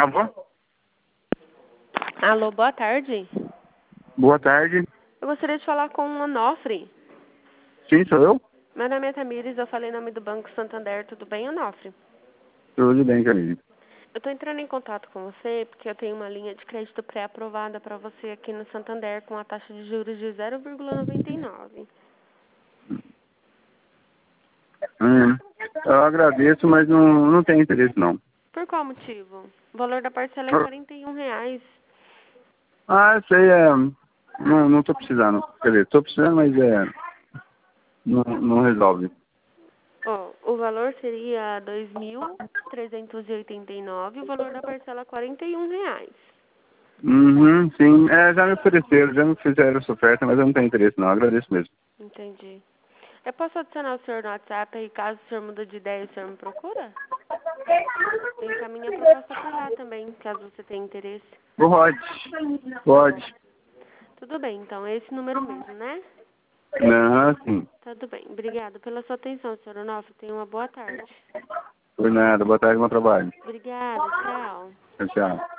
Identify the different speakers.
Speaker 1: Alô?
Speaker 2: Alô, boa tarde.
Speaker 1: Boa tarde.
Speaker 2: Eu gostaria de falar com o Onofre.
Speaker 1: Sim, sou eu?
Speaker 2: Meu nome é Tamires, eu falei em nome do Banco Santander. Tudo bem, Onofre?
Speaker 1: Tudo bem, Camille.
Speaker 2: Eu estou entrando em contato com você porque eu tenho uma linha de crédito pré-aprovada para você aqui no Santander com a taxa de juros de 0,99.
Speaker 1: Eu agradeço, mas não tenho interesse, não.
Speaker 2: Por qual motivo? O valor da parcela é R$ 41.
Speaker 1: Sei, não tô precisando. Quer dizer, tô precisando, mas não resolve.
Speaker 2: O valor seria R$ 2.389, o valor da parcela é R$ 41.
Speaker 1: Uhum, sim. Já me ofereceram, já me fizeram essa oferta, mas eu não tenho interesse, não. Agradeço mesmo.
Speaker 2: Entendi. Eu posso adicionar o senhor no WhatsApp e caso o senhor muda de ideia, o senhor me procura? Eu encaminho a proposta por lá também, caso você tenha interesse.
Speaker 1: Pode.
Speaker 2: Tudo bem, então, é esse número mesmo, né?
Speaker 1: Sim.
Speaker 2: Tudo bem. Obrigada pela sua atenção, senhor Onofre. Tenha uma boa tarde.
Speaker 1: Por nada. Boa tarde, bom trabalho.
Speaker 2: Obrigada, tchau.
Speaker 1: Tchau.